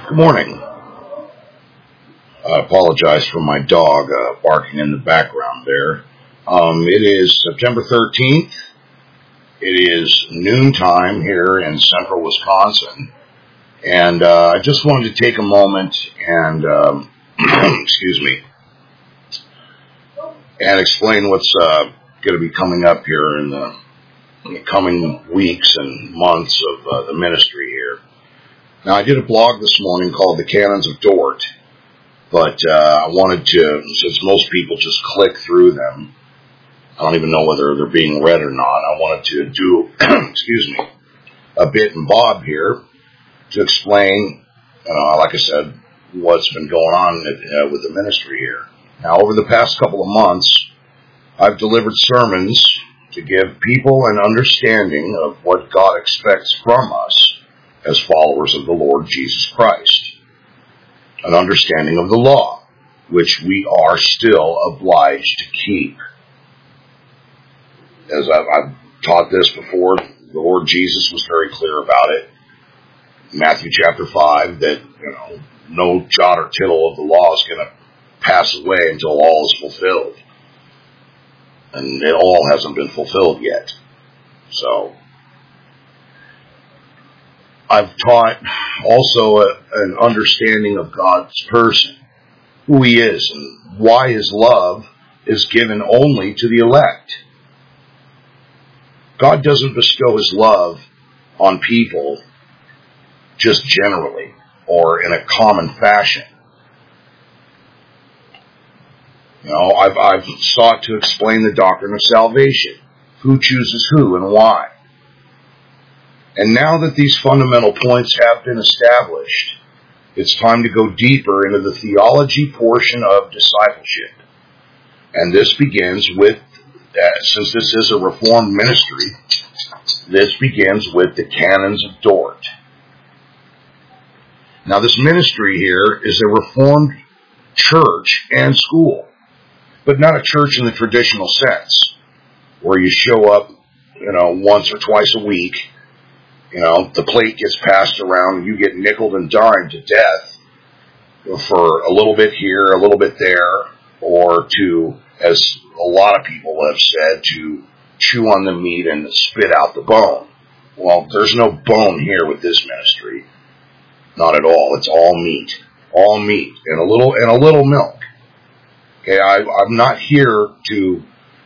Good morning. I apologize for my dog barking in the background there. It is September 13th. It is noontime here in central Wisconsin. And I just wanted to take a moment and, excuse me, and explain what's going to be coming up here in the coming weeks and months of the ministry here. Now, I did a blog this morning called The Canons of Dort, but I wanted to, since most people just click through them, I don't even know whether they're being read or not, I wanted to do, excuse me, a bit and bob here to explain, like I said, what's been going on with the ministry here. Now, over the past couple of months, I've delivered sermons to give people an understanding of what God expects from us as followers of the Lord Jesus Christ. An understanding of the law, which we are still obliged to keep. As I've taught this before, the Lord Jesus was very clear about it. Matthew chapter 5, that no jot or tittle of the law is going to pass away until all is fulfilled. And it all hasn't been fulfilled yet. So, I've taught also an understanding of God's person, who He is, and why His love is given only to the elect. God doesn't bestow His love on people just generally or in a common fashion. I've sought to explain the doctrine of salvation, who chooses who and why. And now that these fundamental points have been established, it's time to go deeper into the theology portion of discipleship. And this begins with, since this is a Reformed ministry, this begins with the Canons of Dort. Now, this ministry here is a Reformed church and school, but not a church in the traditional sense, where you show up, once or twice a week. The plate gets passed around and you get nickeled and dimed to death for a little bit here, a little bit there, or to, as a lot of people have said, to chew on the meat and spit out the bone. Well, there's no bone here with this ministry. Not at all. It's all meat. All meat and a little milk. Okay, I'm not here to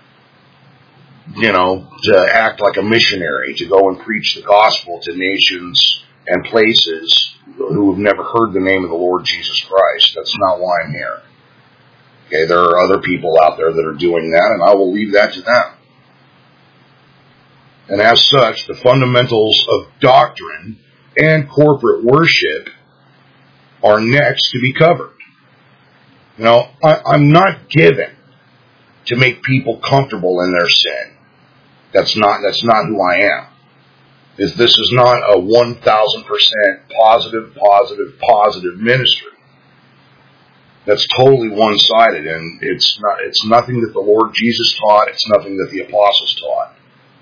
act like a missionary, to go and preach the gospel to nations and places who have never heard the name of the Lord Jesus Christ. That's not why I'm here. Okay, there are other people out there that are doing that, and I will leave that to them. And as such, the fundamentals of doctrine and corporate worship are next to be covered. I'm not given to make people comfortable in their sin. That's not who I am. This is not a 1,000% positive ministry. That's totally one-sided, and it's nothing that the Lord Jesus taught. It's nothing that the apostles taught.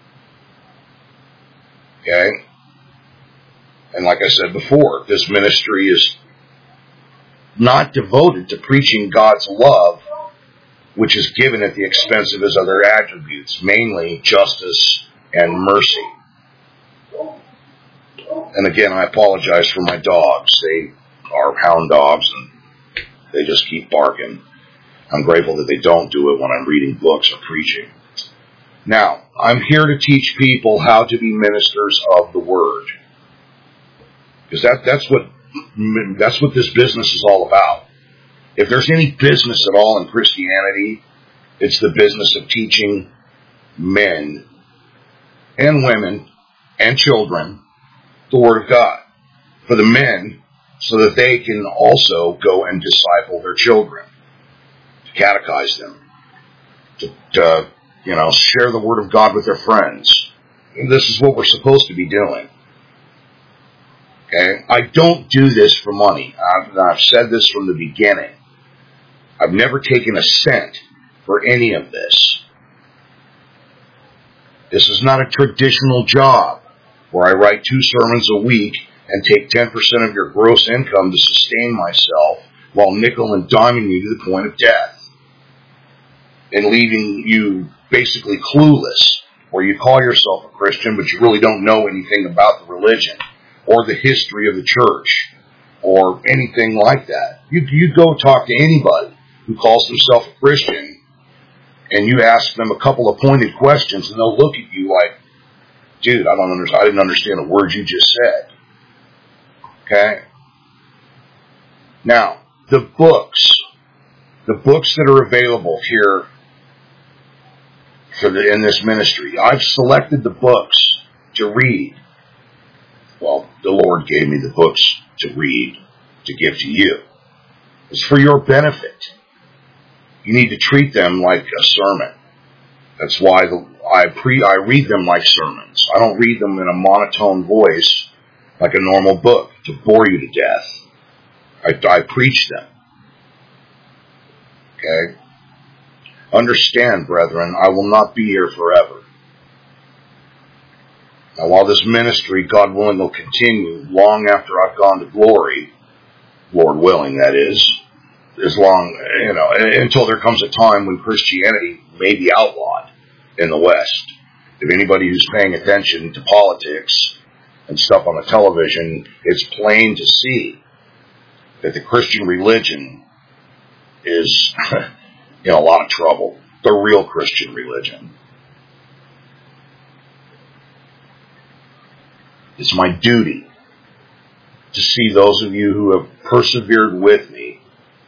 Okay? And like I said before, this ministry is not devoted to preaching God's love, which is given at the expense of His other attributes, mainly justice and mercy. And again, I apologize for my dogs. They are hound dogs, and they just keep barking. I'm grateful that they don't do it when I'm reading books or preaching. Now, I'm here to teach people how to be ministers of the Word. Because that's what this business is all about. If there's any business at all in Christianity, it's the business of teaching men and women and children the Word of God. For the men, so that they can also go and disciple their children, to catechize them, to share the Word of God with their friends. And this is what we're supposed to be doing. Okay? I don't do this for money. I've said this from the beginning. I've never taken a cent for any of this. This is not a traditional job where I write 2 sermons a week and take 10% of your gross income to sustain myself while nickel and diming you to the point of death and leaving you basically clueless, where you call yourself a Christian but you really don't know anything about the religion or the history of the church or anything like that. You go talk to anybody who calls himself a Christian and you ask them a couple of pointed questions and they'll look at you like, dude, I didn't understand a word you just said. Okay? Now, the books that are available here in this ministry, I've selected the books to read. Well, the Lord gave me the books to read, to give to you. It's for your benefit. You need to treat them like a sermon. That's why I read them like sermons. I don't read them in a monotone voice like a normal book to bore you to death. I preach them. Okay? Understand, brethren, I will not be here forever. Now, while this ministry, God willing, will continue long after I've gone to glory, Lord willing, that is, as long, until there comes a time when Christianity may be outlawed in the West. If anybody who's paying attention to politics and stuff on the television, it's plain to see that the Christian religion is in a lot of trouble. The real Christian religion. It's my duty to see those of you who have persevered with me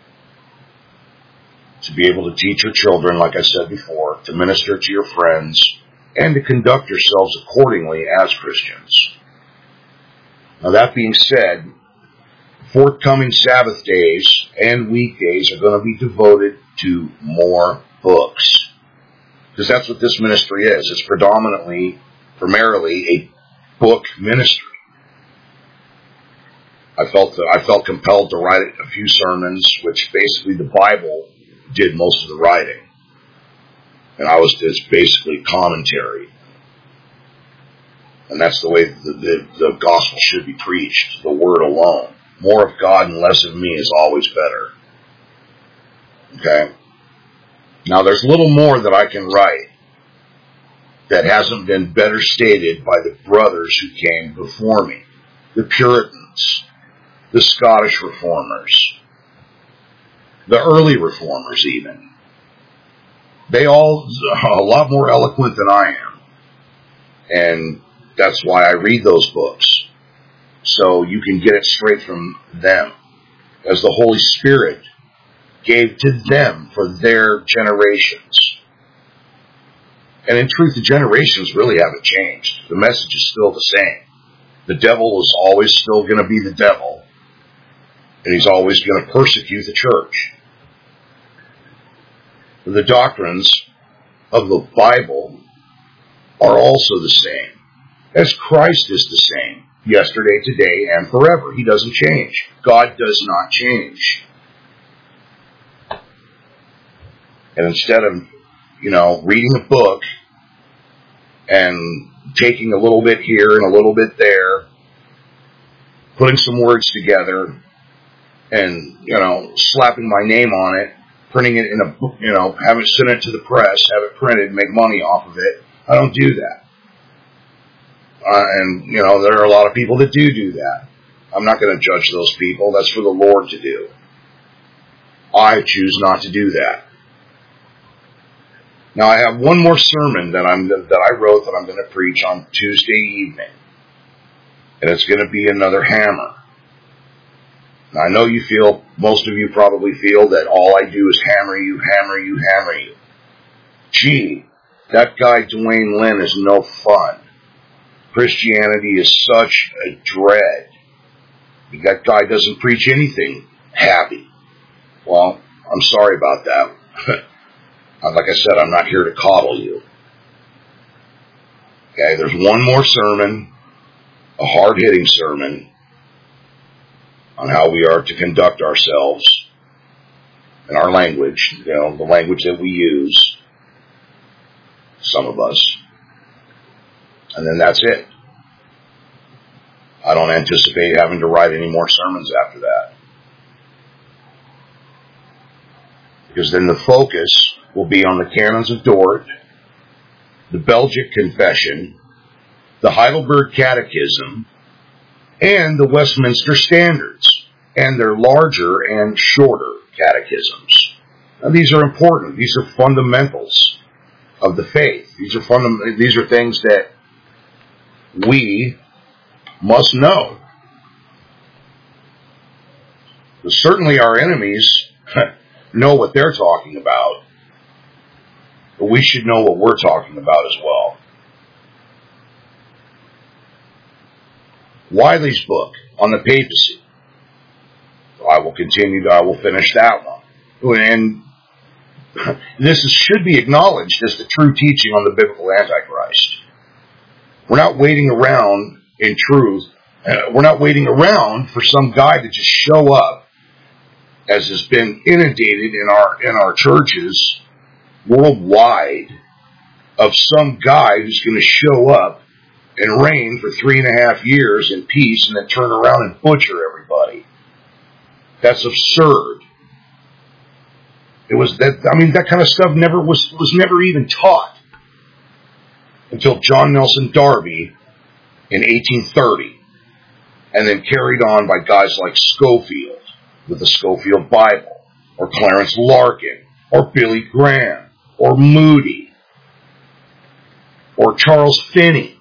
to be able to teach your children, like I said before, to minister to your friends, and to conduct yourselves accordingly as Christians. Now, that being said, forthcoming Sabbath days and weekdays are going to be devoted to more books. Because that's what this ministry is. It's primarily a book ministry. I felt compelled to write a few sermons, which basically the Bible did most of the writing. And I was just basically commentary. And that's the way the gospel should be preached, the word alone. More of God and less of me is always better. Okay? Now, there's little more that I can write that hasn't been better stated by the brothers who came before me. The Puritans, the Scottish Reformers, the early Reformers even. They all are a lot more eloquent than I am. And that's why I read those books. So you can get it straight from them. As the Holy Spirit gave to them for their generations. And in truth, the generations really haven't changed. The message is still the same. The devil is always still going to be the devil. And he's always going to persecute the church. The doctrines of the Bible are also the same. As Christ is the same. Yesterday, today, and forever. He doesn't change. God does not change. And instead of, reading a book and taking a little bit here and a little bit there, putting some words together and, slapping my name on it, printing it in a book, having it sent it to the press, have it printed, make money off of it, I don't do that. And there are a lot of people that do that. I'm not going to judge those people. That's for the Lord to do. I choose not to do that. Now, I have one more sermon that I wrote that I'm going to preach on Tuesday evening. And it's going to be another hammer. Now, I know most of you probably feel that all I do is hammer you, hammer you, hammer you. Gee, that guy Dwayne Lynn is no fun. Christianity is such a dread. That guy doesn't preach anything happy. Well, I'm sorry about that. Like I said, I'm not here to coddle you. Okay, there's one more sermon, a hard-hitting sermon, on how we are to conduct ourselves in our language, the language that we use, some of us. And then that's it. I don't anticipate having to write any more sermons after that. Because then the focus will be on the Canons of Dort, the Belgic Confession, the Heidelberg Catechism, and the Westminster Standards, and their larger and shorter catechisms. Now, these are important. These are fundamentals of the faith. These are things that we must know. But certainly our enemies know what they're talking about, but we should know what we're talking about as well. Wiley's book on the papacy. I will finish that one. And this should be acknowledged as the true teaching on the biblical Antichrist. We're not waiting around in truth. We're not waiting around for some guy to just show up, as has been inundated in our churches worldwide, of some guy who's going to show up and reign for 3.5 years in peace and then turn around and butcher everybody. That's absurd. That kind of stuff was never even taught until John Nelson Darby in 1830, and then carried on by guys like Scofield with the Scofield Bible, or Clarence Larkin, or Billy Graham, or Moody, or Charles Finney.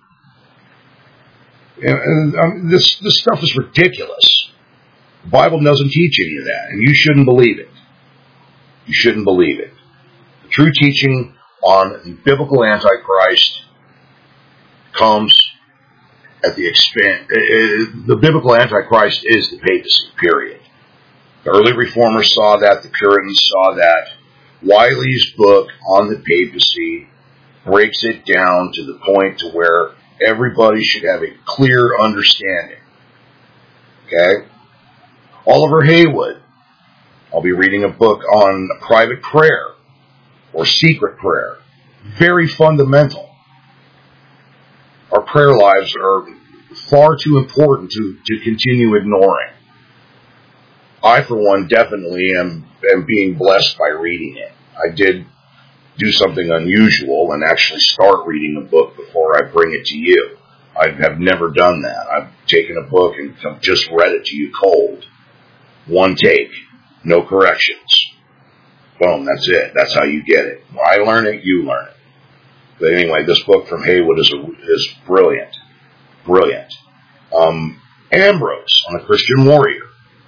This stuff is ridiculous. The Bible doesn't teach any of that, and you shouldn't believe it. You shouldn't believe it. The true teaching on the biblical Antichrist comes at the expense. The biblical Antichrist is the papacy, period. The early reformers saw that. The Puritans saw that. Wiley's book on the papacy breaks it down to the point to where everybody should have a clear understanding. Okay? Oliver Haywood. I'll be reading a book on private prayer or secret prayer. Very fundamental. Our prayer lives are far too important to continue ignoring. I, for one, definitely am being blessed by reading it. I did do something unusual and actually start reading a book before I bring it to you. I have never done that. I've taken a book and just read it to you cold. One take. No corrections. Boom, that's it. That's how you get it. When I learn it, you learn it. But anyway, this book from Haywood is brilliant. Brilliant. Ambrose on the Christian Warrior.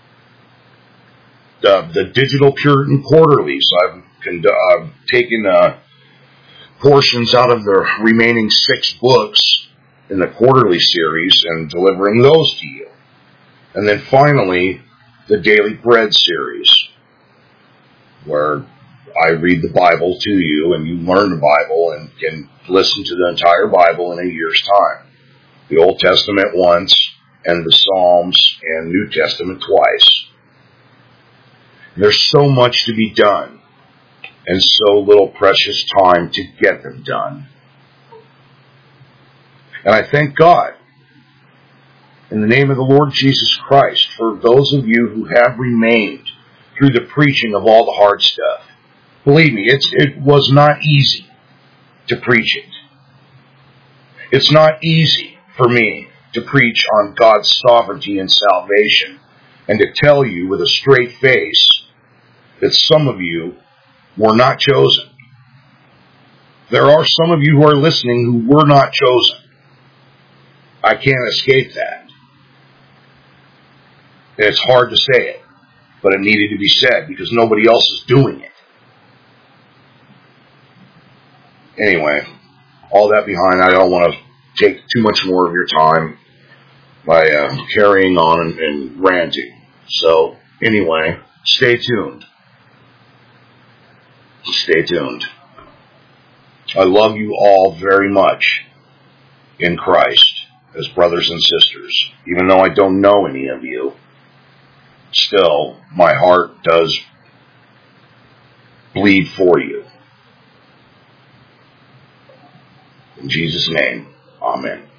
The Digital Puritan Quarterlies. I've taken portions out of the remaining 6 books in the quarterly series and delivering those to you. And then finally, the Daily Bread series, where I read the Bible to you and you learn the Bible and can listen to the entire Bible in a year's time. The Old Testament once, and the Psalms and New Testament twice. There's so much to be done, and so little precious time to get them done. And I thank God, in the name of the Lord Jesus Christ, for those of you who have remained through the preaching of all the hard stuff. Believe me, it was not easy to preach it. It's not easy for me to preach on God's sovereignty and salvation and to tell you with a straight face that some of you were not chosen. There are some of you who are listening who were not chosen. I can't escape that. It's hard to say it, but it needed to be said because nobody else is doing it. Anyway, all that behind, I don't want to take too much more of your time by carrying on and ranting. So, anyway, stay tuned. Stay tuned. I love you all very much in Christ as brothers and sisters. Even though I don't know any of you, still, my heart does bleed for you. In Jesus' name, amen.